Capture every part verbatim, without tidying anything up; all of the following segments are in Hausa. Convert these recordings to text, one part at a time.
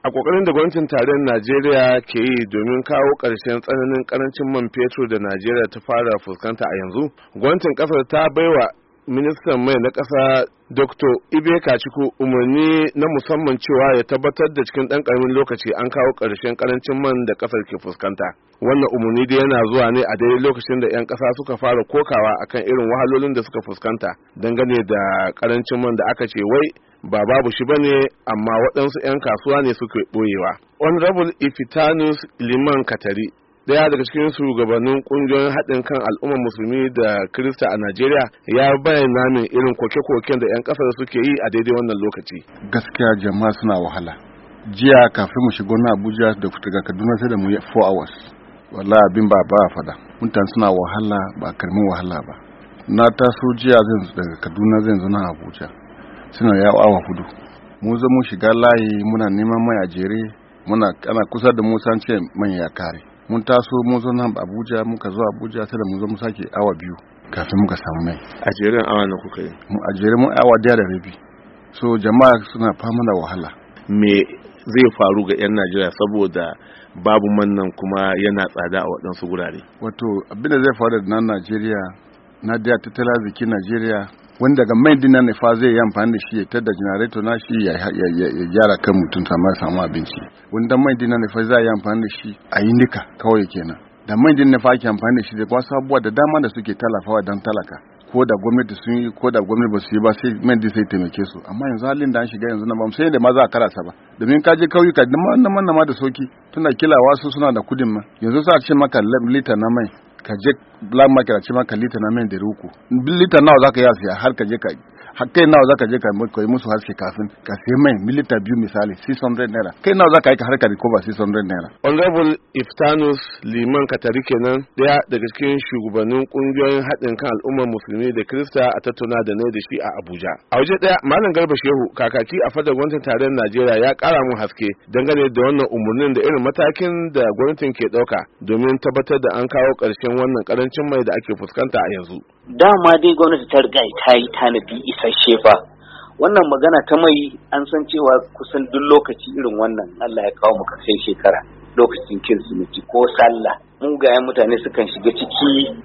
A kokarin da gwamnatin tarayyar Najeriya ke yi domin kawo ƙarshen tsananin karancin man fetur da Najeriya ta fara fuskanta a yanzu, gwamnatin kasar ta baiwa ministan mai na ƙasa Doctor Ibe Kachiku umarni na musamman cewa ya tabbatar da cikin ɗan ƙaramin lokaci an kawo ƙarshen ƙarancin man da ƙasar ke fuskanta. Wannan umarni dai yana zuwa ne a daidai lokacin da 'yan ƙasa suka fara kokawa akan irin wahalolin da suka fuskanta dangane da ƙarancin man da aka ce wai ba babu shi bane, amma waɗansu 'yan kasuwa ne suke ɓoyewa. Honorable Ifitanus Liman Katari, daya daga cikin shugabannin kungiyoyin haɗin kan al'ummar musulmi da Kirista a Najeriya, ya bayyana min irin koke-koken da 'yan ƙasar suke yi a daidai wannan lokaci. Gaskiya jama'a suna wahala. Jiya kafin mu shigo na Abuja da daga Kaduna sai da mu yi four hours. Wallahi abin ba ba fada. Mutane suna wahala ba karamin wahala ba. Na taso jiya zan daga Kaduna zan zo na Abuja. Suna yawo awa hudu. Mu zo mu shiga layi muna neman mai a jere, muna ana kusa da mu san ce man ya kare. Mun taso mun zo nan Abuja, muka zo Abuja sai da mun zo mu sake awa biyu kafin muka samu mai. A jerin awa na kuka yi? Mu a jerin mu awa daya da rabi. So jama'a suna fama da wahala. Me zai faru ga 'yan Najeriya saboda babu man nan kuma yana tsada a waɗansu gurare? Wato abin da zai faru da nan Najeriya, na da tattalin arzikin Najeriya, wanda daga mai dinan ne fa zai yi amfani da shi ya tada generator na shi ya gyara kan mutum sama samu abinci. Wanda mai dinan ne fa zai yi amfani da shi a yi nika kawai kenan. Da mai dinan ne fa ake amfani da shi da wasu abubuwa da dama da suke tallafawa don talaka. Ko da gwamnati sun yi ko da gwamnati ba su yi ba sai mai din sai taimake su. Amma yanzu halin da an shiga yanzu na ba mu sai da ma za a karasa ba. Domin ka je kauyuka da man man ma da soki tunda kila wasu suna da kudin ma. Yanzu za a ce maka lita na mai ka je black market a ce maka lita na mai da ruku. Lita nawa zaka yi siya har ka je ka kai nawa zaka je ka yi musu haske kafin ka sai mai milita biyu misali six hundred naira. Kai nawa zaka yi ka har ka recover six hundred naira. Honorable Iftanus Liman Katari kenan, daya daga cikin shugabannin kungiyoyin haɗin kan al'ummar musulmi da Kirista a tattauna da ne da shi a Abuja. A waje daya Malam Garba Shehu, kakaki a fadar gwamnatin tarayyar Najeriya, ya ƙara mun haske dangane da wannan umarnin da irin matakin da gwamnatin ke ɗauka domin tabbatar da an kawo ƙarshen wannan ƙarancin mai da ake fuskanta a yanzu. Dama dai gwamnati ta riga ta yi tanadi isasshe fa. Wannan magana ta mai an san cewa kusan duk lokaci irin wannan Allah ya kawo mu karshen shekara, lokacin Kirsimeti ko Sallah, mugayen mutane sukan shiga ciki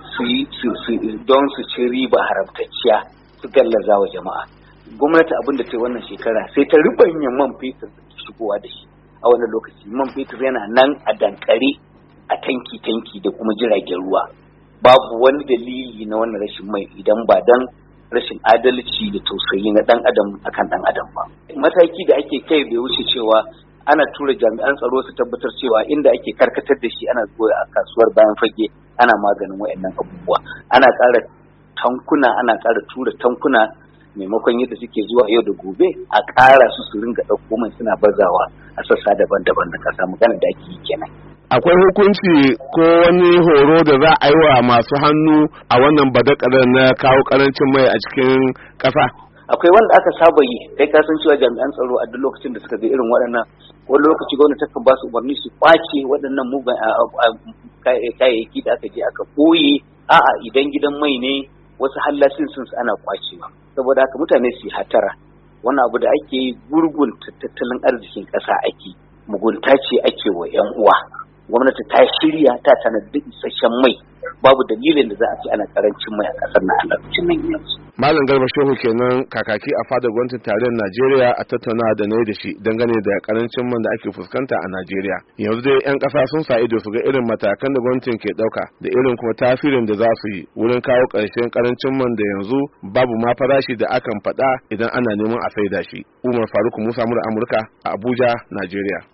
su don su ci riba haramtacciya su gallaza wa jama'a. Gwamnati abin da ta yi wannan shekara sai ta ribanya man fetur da ta shigowa da shi a wannan lokaci. Man fetur yana nan a dankare a tanki-tanki da kuma jiragen ruwa. Babu wani dalili na wannan rashin mai idan ba dan rashin adalci da tausayi na dan adam akan dan adam ba. Mataki da ake kai bai wuce cewa ana tura jami'an tsaro su tabbatar cewa inda ake karkatar da shi ana zuwa a kasuwar bayan fage ana maganin wayannan abubuwa. Ana ƙara tankuna, ana ƙara tura tankuna maimakon yadda suke zuwa yau da gobe, a ƙara su su ringa ɗauko mai suna bazawa a sassa daban-daban na ƙasa. Magana da ake yi kenan. Akwai hukunci ko wani horo da za a yi wa masu hannu a wannan badakarar na kawo karancin mai a cikin ƙasa? Akwai wanda aka saba yi, kai ka san cewa jami'an tsaro a duk lokacin da suka ga irin waɗannan, wani lokaci gwamnati takan ba su umarni su kwace waɗannan mugan kayayyaki da aka je aka ɓoye. A'a, idan gidan mai ne wasu hallasin sun ana kwacewa. Saboda haka mutane su yi hatara. Wannan abu da ake yi gurgun tattalin arzikin ƙasa ake, mugunta ce ake wa 'yan uwa. Gwamnati ta shirya ta tanadi isasshen mai, babu dalilin da za a ce ana karancin mai a kasar na a lokacin nan yanzu. Malam Garba Shehu kenan, kakaki a fadar gwamnatin tarayyar Najeriya, a tattauna da na da shi dangane da karancin man da ake fuskanta a Najeriya. Yanzu dai 'yan ƙasa sun sa ido su ga irin matakan da gwamnatin ke ɗauka da irin kuma tasirin da za su yi wurin kawo ƙarshen karancin man da yanzu babu ma farashi da akan faɗa idan ana neman a saida shi. Umar Faruk Musa, Amurka, a Abuja, Najeriya.